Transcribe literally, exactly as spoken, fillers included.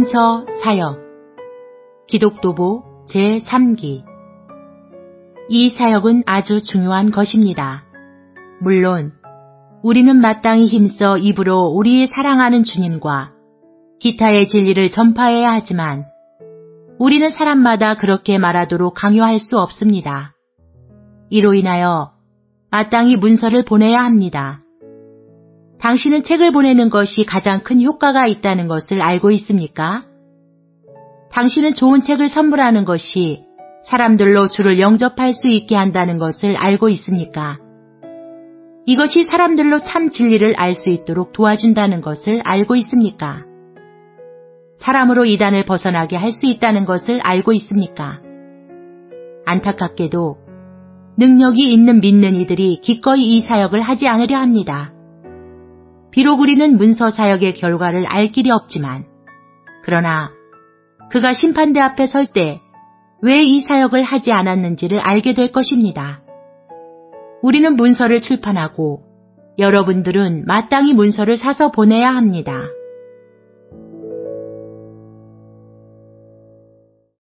문서 사역 기독도보 제삼 기. 이 사역은 아주 중요한 것입니다. 물론 우리는 마땅히 힘써 입으로 우리의 사랑하는 주님과 기타의 진리를 전파해야 하지만 우리는 사람마다 그렇게 말하도록 강요할 수 없습니다. 이로 인하여 마땅히 문서를 보내야 합니다. 당신은 책을 보내는 것이 가장 큰 효과가 있다는 것을 알고 있습니까? 당신은 좋은 책을 선물하는 것이 사람들로 주를 영접할 수 있게 한다는 것을 알고 있습니까? 이것이 사람들로 참 진리를 알 수 있도록 도와준다는 것을 알고 있습니까? 사람으로 이단을 벗어나게 할 수 있다는 것을 알고 있습니까? 안타깝게도 능력이 있는 믿는 이들이 기꺼이 이 사역을 하지 않으려 합니다. 비록 우리는 문서 사역의 결과를 알 길이 없지만, 그러나 그가 심판대 앞에 설 때 왜 이 사역을 하지 않았는지를 알게 될 것입니다. 우리는 문서를 출판하고 여러분들은 마땅히 문서를 사서 보내야 합니다.